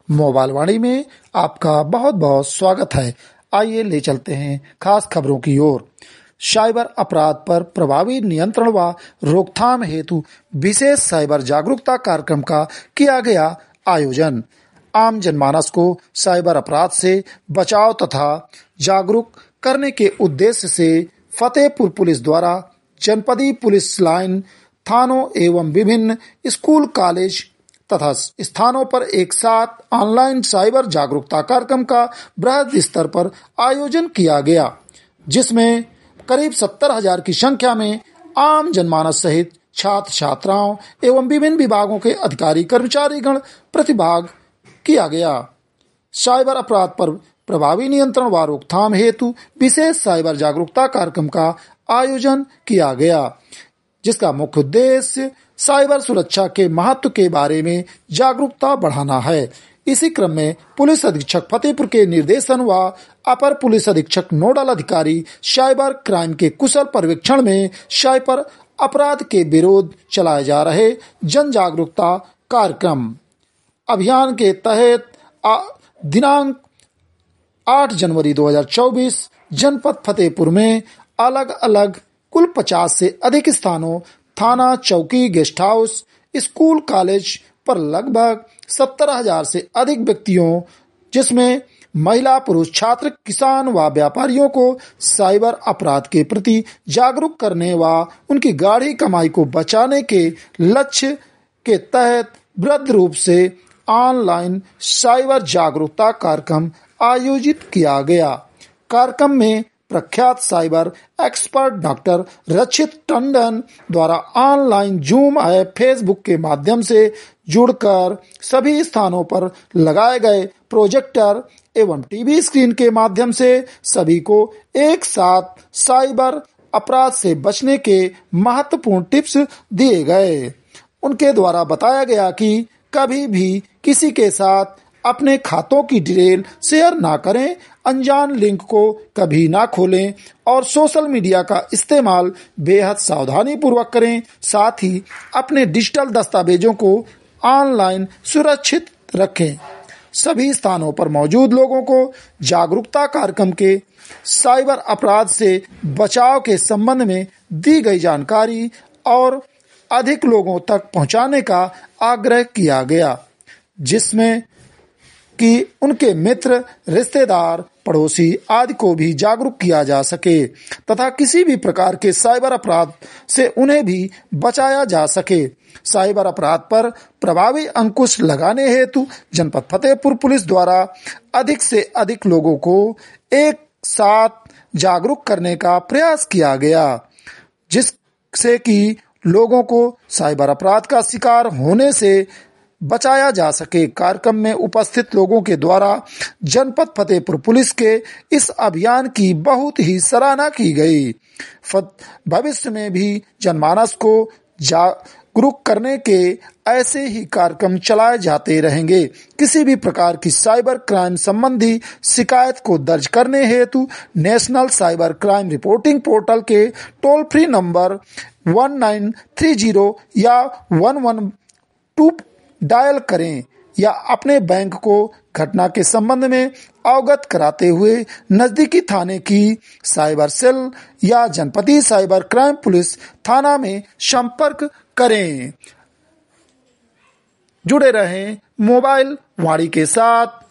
Mobile वाणी में आपका बहुत बहुत स्वागत है। आइए ले चलते हैं खास खबरों की ओर। साइबर अपराध पर प्रभावी नियंत्रण व रोकथाम हेतु विशेष साइबर जागरूकता कार्यक्रम का किया गया आयोजन। आम जनमानस को साइबर अपराध से बचाव तथा जागरूक करने के उद्देश्य से फतेहपुर पुलिस द्वारा जनपदीय पुलिस लाइन, थानों एवं विभिन्न स्कूल, कॉलेज तथा स्थानों पर एक साथ ऑनलाइन साइबर जागरूकता कार्यक्रम का बृहद स्तर पर आयोजन किया गया, जिसमें करीब 70,000 की संख्या में आम जनमानस सहित छात्र छात्राओं एवं विभिन्न विभागों के अधिकारी कर्मचारी गण प्रतिभाग किया गया। साइबर अपराध पर प्रभावी नियंत्रण व रोकथाम हेतु विशेष साइबर जागरूकता कार्यक्रम का आयोजन किया गया, जिसका मुख्य उद्देश्य साइबर सुरक्षा के महत्व के बारे में जागरूकता बढ़ाना है। इसी क्रम में पुलिस अधीक्षक फतेहपुर के निर्देशन व अपर पुलिस अधीक्षक नोडल अधिकारी साइबर क्राइम के कुशल पर्यवेक्षण में साइबर अपराध के विरोध चलाए जा रहे जन जागरूकता कार्यक्रम अभियान के तहत दिनांक 8 जनवरी 2024 जनपद फतेहपुर में अलग अलग कुल 50 से अधिक स्थानों, थाना, चौकी, गेस्ट हाउस, स्कूल, कॉलेज पर लगभग 70,000 से अधिक व्यक्तियों, जिसमें महिला, पुरुष, छात्र, किसान व व्यापारियों को साइबर अपराध के प्रति जागरूक करने व उनकी गाढ़ी कमाई को बचाने के लक्ष्य के तहत बृहद रूप से ऑनलाइन साइबर जागरूकता कार्यक्रम आयोजित किया गया। कार्यक्रम में प्रख्यात cyber expert doctor Rakshit Tandon द्वारा ऑनलाइन जूम ऐप, फेसबुक के माध्यम से जुड़कर सभी स्थानों पर लगाए गए प्रोजेक्टर एवं टीवी स्क्रीन के माध्यम से सभी को एक साथ साइबर अपराध से बचने के महत्वपूर्ण टिप्स दिए गए। उनके द्वारा बताया गया कि कभी भी किसी के साथ अपने खातों की डिटेल शेयर ना करें, अनजान लिंक को कभी ना खोलें और सोशल मीडिया का इस्तेमाल बेहद सावधानी पूर्वक करें। साथ ही अपने डिजिटल दस्तावेजों को ऑनलाइन सुरक्षित रखें। सभी स्थानों पर मौजूद लोगों को जागरूकता कार्यक्रम के साइबर अपराध से बचाव के संबंध में दी गई जानकारी और अधिक लोगों तक पहुंचाने का आग्रह किया गया, जिसमें कि उनके मित्र, रिश्तेदार, पड़ोसी आदि को भी जागरूक किया जा सके तथा किसी भी प्रकार के साइबर अपराध से उन्हें भी बचाया जा सके। साइबर अपराध पर प्रभावी अंकुश लगाने हेतु जनपद फतेहपुर पुलिस द्वारा अधिक से अधिक लोगों को एक साथ जागरूक करने का प्रयास किया गया, जिससे कि लोगों को साइबर अपराध का शिकार होने से बचाया जा सके। कार्यक्रम में उपस्थित लोगों के द्वारा जनपद फतेहपुर पुलिस के इस अभियान की बहुत ही सराहना की गई। भविष्य में भी जनमानस को जागरूक करने के ऐसे ही कार्यक्रम चलाए जाते रहेंगे। किसी भी प्रकार की साइबर क्राइम संबंधी शिकायत को दर्ज करने हेतु national cyber crime reporting portal के टोल फ्री नंबर 1930 या 112 डायल करें या अपने बैंक को घटना के संबंध में अवगत कराते हुए नजदीकी थाने की साइबर सेल या जनपदीय साइबर क्राइम पुलिस थाना में संपर्क करें। जुड़े रहें मोबाइल वाणी के साथ।